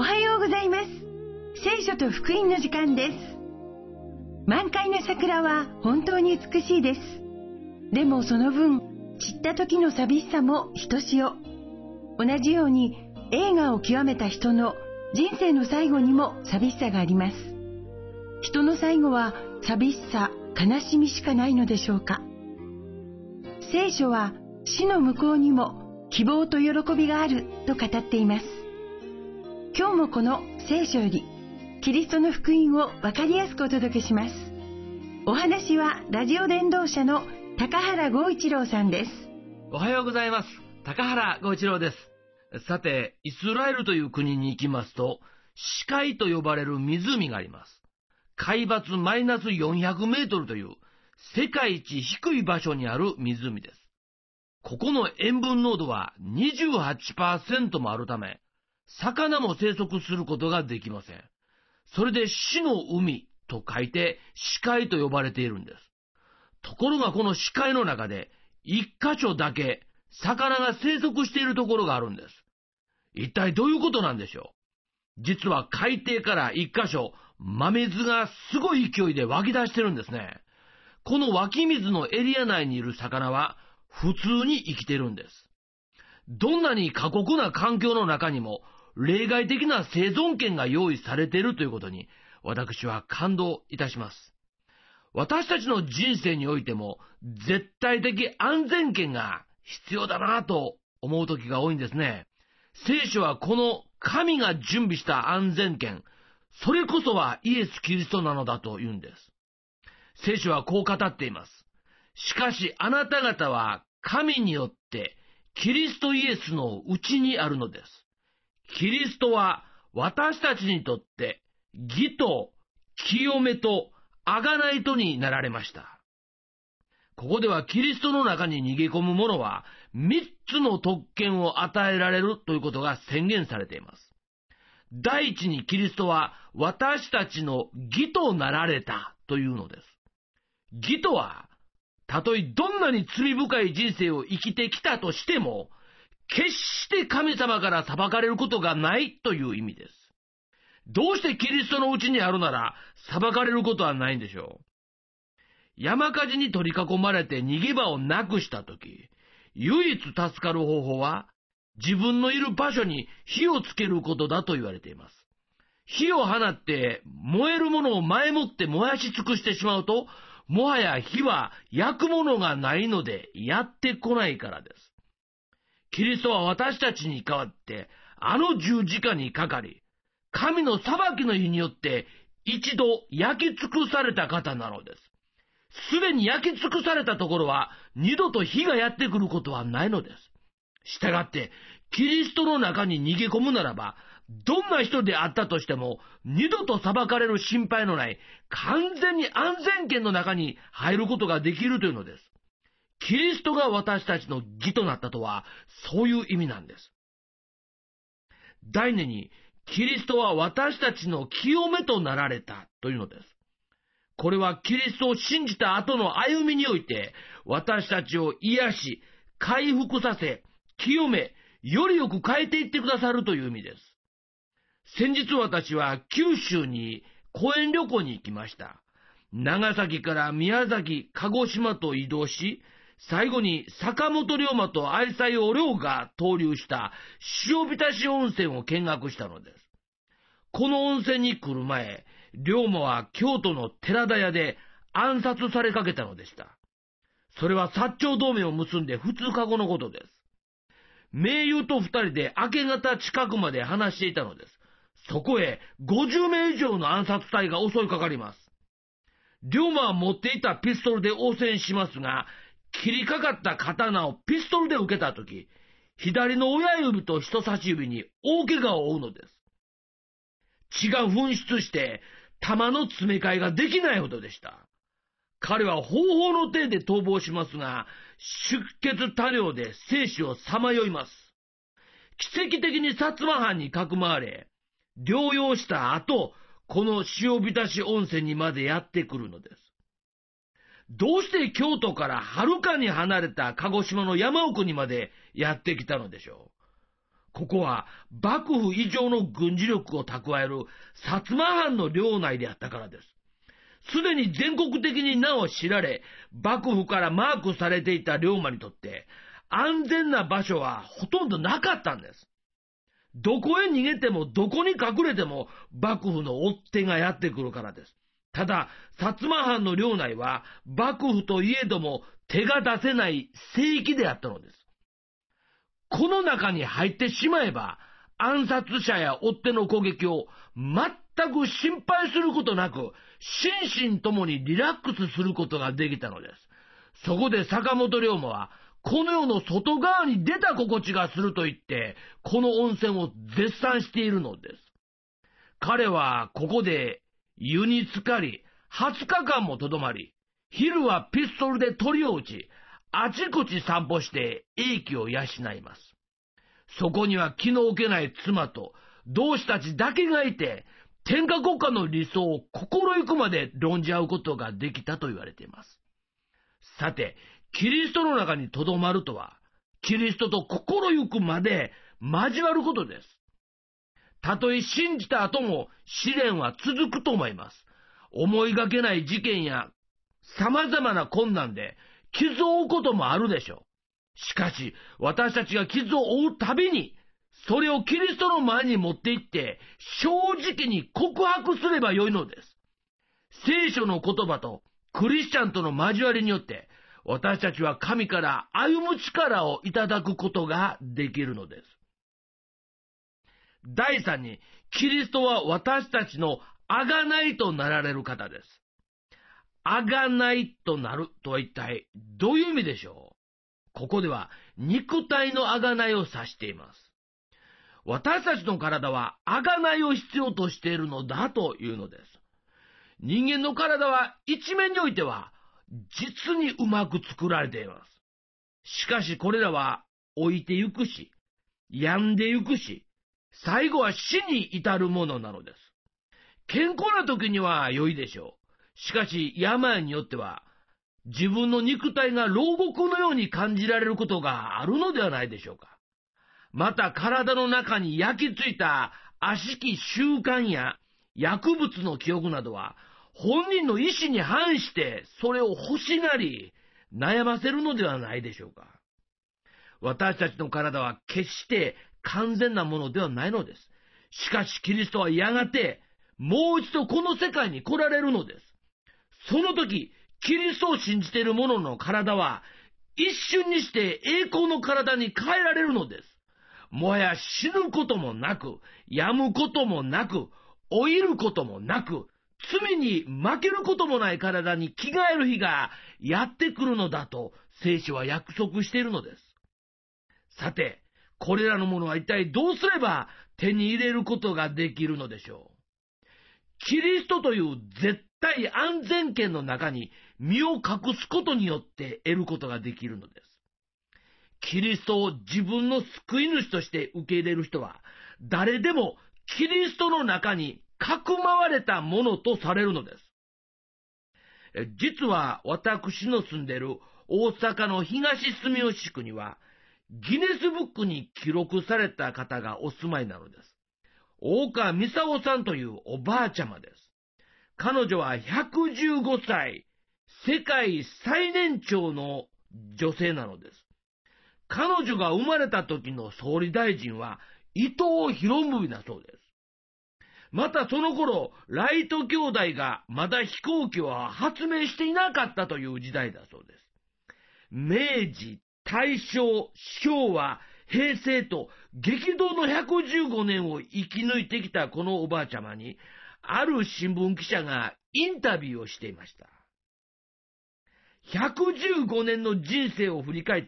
はようございます。聖書と福音の時間です。満開の桜は本当に美しいです。でもその分、散った時の寂しさもひとしお。同じように栄華を極めた人の人生の最後にも寂しさがあります。人の最後は寂しさ、悲しみしかないのでしょうか。聖書は死の向こうにも希望と喜びがあると語っています。今日もこの聖書よりキリストの福音を分かりやすくお届けします。お話はラジオ伝道者の高原剛一郎さんです。 おはようございます。高原剛一郎です。さて、イスラエルという国に行きますと、死海と呼ばれる湖があります。海抜マイナス400メートルという世界一低い場所にある湖です。ここの塩分濃度は 28% もあるため、魚も生息することができません。それで死の海と書いて死海と呼ばれているんです。ところがこの死海の中で一箇所だけ魚が生息しているところがあるんです。一体どういうことなんでしょう。実は海底から一箇所真水がすごい勢いで湧き出してるんですね。この湧き水のエリア内にいる魚は普通に生きてるんです。どんなに過酷な環境の中にも例外的な生存権が用意されているということに私は感動いたします。私たちの人生においても絶対的安全権が必要だなと思う時が多いんですね。聖書はこの神が準備した安全権、それこそはイエス・キリストなのだと言うんです。聖書はこう語っています。しかしあなた方は神によってキリストイエスのうちにあるのです。キリストは私たちにとって義と清めと贖いとになられました。ここではキリストの中に逃げ込む者は3つの特権を与えられるということが宣言されています。第一にキリストは私たちの義となられたというのです。義とは、たとえどんなに罪深い人生を生きてきたとしても、決して神様から裁かれることがないという意味です。どうしてキリストのうちにあるなら裁かれることはないんでしょう。山火事に取り囲まれて逃げ場をなくしたとき、唯一助かる方法は自分のいる場所に火をつけることだと言われています。火を放って燃えるものを前もって燃やし尽くしてしまうと、もはや火は焼くものがないのでやってこないからです。キリストは私たちに代わってあの十字架にかかり、神の裁きの日によって一度焼き尽くされた方なのです。すでに焼き尽くされたところは二度と火がやってくることはないのです。したがってキリストの中に逃げ込むならば、どんな人であったとしても二度と裁かれる心配のない完全に安全圏の中に入ることができるというのです。キリストが私たちの義となったとはそういう意味なんです。第二に、キリストは私たちの清めとなられたというのです。これはキリストを信じた後の歩みにおいて私たちを癒し、回復させ、清め、よりよく変えていってくださるという意味です。先日私は九州に講演旅行に行きました。長崎から宮崎、鹿児島と移動し、最後に坂本龍馬と愛妻お龍が登竜した塩浸し温泉を見学したのです。この温泉に来る前、龍馬は京都の寺田屋で暗殺されかけたのでした。それは薩長同盟を結んで2日後のことです。盟友と2人で明け方近くまで話していたのです。そこへ50名以上の暗殺隊が襲いかかります。龍馬は持っていたピストルで応戦しますが、切りかかった刀をピストルで受けたとき、左の親指と人差し指に大怪我を負うのです。血が噴出して弾の詰め替えができないほどでした。彼は方法の手で逃亡しますが、出血多量で生死をさまよいます。奇跡的に薩摩藩にかくまわれ、療養した後、この塩浸し温泉にまでやってくるのです。どうして京都からはるかに離れた鹿児島の山奥にまでやってきたのでしょう。 ここは幕府以上の軍事力を蓄える薩摩藩の領内であったからです。すでに全国的に名を知られ、幕府からマークされていた龍馬にとって、安全な場所はほとんどなかったんです。どこへ逃げてもどこに隠れても幕府の追っ手がやってくるからです。ただ、薩摩藩の領内は幕府といえども手が出せない聖域であったのです。この中に入ってしまえば、暗殺者や追っ手の攻撃を全く心配することなく、心身ともにリラックスすることができたのです。そこで坂本龍馬は、この世の外側に出た心地がすると言って、この温泉を絶賛しているのです。彼はここで湯に浸かり、20日間もとどまり、昼はピストルで鳥を撃ち、あちこち散歩して英気を養います。そこには気の置けない妻と同志たちだけがいて、天下国家の理想を心ゆくまで論じ合うことができたと言われています。さて、キリストの中にとどまるとは、キリストと心ゆくまで交わることです。たとえ信じた後も試練は続くと思います。思いがけない事件や様々な困難で傷を負うこともあるでしょう。しかし、私たちが傷を負うたびに、それをキリストの前に持って行って、正直に告白すればよいのです。聖書の言葉とクリスチャンとの交わりによって、私たちは神から歩む力をいただくことができるのです。第3に、キリストは私たちの贖いとなられる方です。贖いとなるとは一体どういう意味でしょう？ここでは肉体の贖いを指しています。私たちの体は贖いを必要としているのだというのです。人間の体は一面においては実にうまく作られています。しかしこれらは老いてゆくし、病んでゆくし、最後は死に至るものなのです。健康な時には良いでしょう。しかし病によっては自分の肉体が牢獄のように感じられることがあるのではないでしょうか。また体の中に焼き付いた悪しき習慣や薬物の記憶などは本人の意思に反してそれを欲しがり悩ませるのではないでしょうか。私たちの体は決して完全なものではないのです。しかしキリストはやがてもう一度この世界に来られるのです。その時、キリストを信じている者の体は一瞬にして栄光の体に変えられるのです。もはや死ぬこともなく、病むこともなく、老いることもなく、罪に負けることもない体に着替える日がやってくるのだと聖書は約束しているのです。さて、これらのものは一体どうすれば手に入れることができるのでしょう。キリストという絶対安全圏の中に身を隠すことによって得ることができるのです。キリストを自分の救い主として受け入れる人は、誰でもキリストの中にかくまわれたものとされるのです。実は私の住んでいる大阪の東住吉区には、ギネスブックに記録された方がお住まいなのです。大川美沙夫さんというおばあちゃまです。彼女は115歳、世界最年長の女性なのです。彼女が生まれた時の総理大臣は伊藤博文だそうです。またその頃、ライト兄弟がまだ飛行機を発明していなかったという時代だそうです。明治、大正、昭和、平成と激動の115年を生き抜いてきたこのおばあちゃまに、ある新聞記者がインタビューをしていました。115年の人生を振り返って、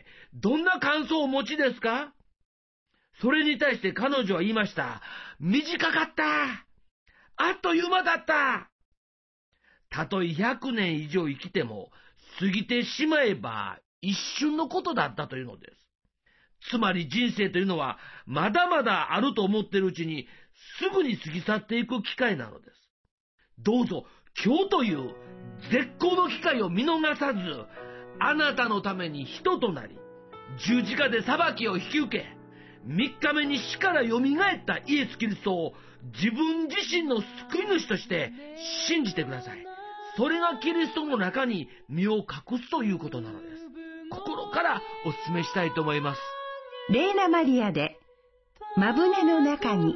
どんな感想をお持ちですか？それに対して彼女は言いました。短かった。あっという間だった。たとえ100年以上生きても、過ぎてしまえば一瞬のことだったというのです。つまり人生というのは、まだまだあると思っているうちに、すぐに過ぎ去っていく機会なのです。どうぞ、今日という絶好の機会を見逃さず、あなたのために人となり、十字架で裁きを引き受け、 3日目に死からよみがえったイエス・キリストを自分自身の救い主として信じてください。それがキリストの中に身を隠すということなのです。心からお勧めしたいと思います。 レーナ・マリアでまぶねの中に。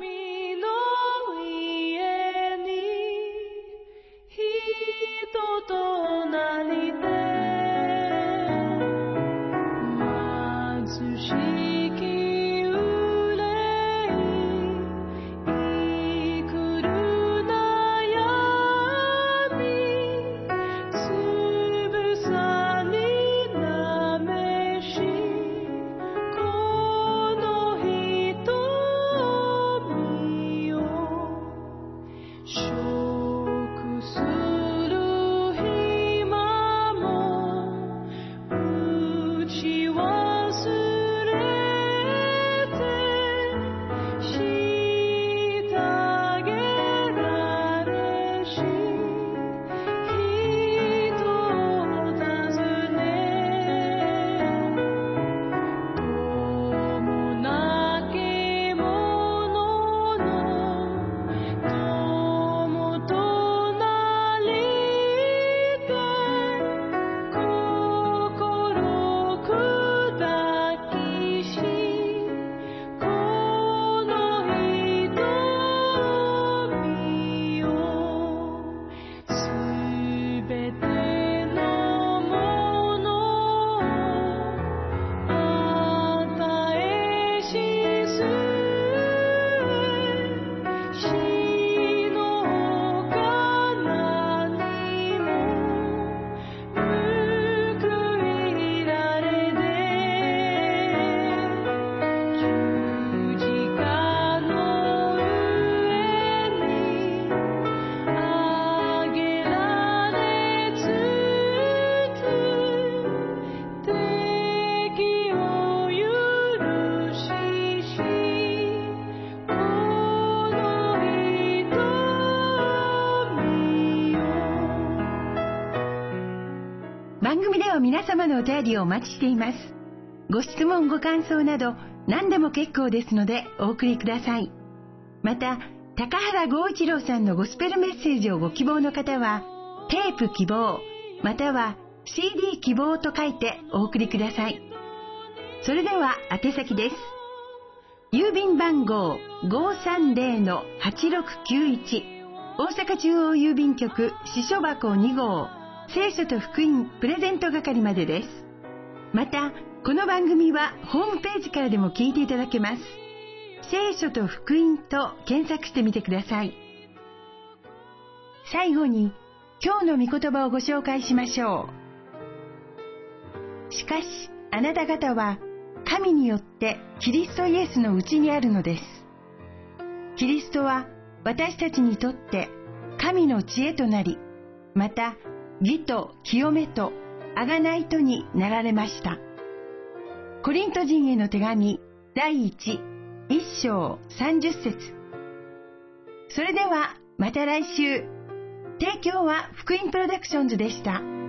番組では皆様のお便りをお待ちしています。ご質問ご感想など何でも結構ですのでお送りください。また高原剛一郎さんのゴスペルメッセージをご希望の方はテープ希望または CD 希望と書いてお送りください。それでは宛先です。郵便番号 530-8691 大阪中央郵便局支所箱2号聖書と福音プレゼント係までです。またこの番組はホームページからでも聞いていただけます。聖書と福音と検索してみてください。最後に今日の御言葉をご紹介しましょう。しかしあなた方は神によってキリストイエスのうちにあるのです。キリストは私たちにとって神の知恵となり、また義と清めと贖いとになられました。コリント人への手紙第1章30節。それではまた来週。提供は福音プロダクションズでした。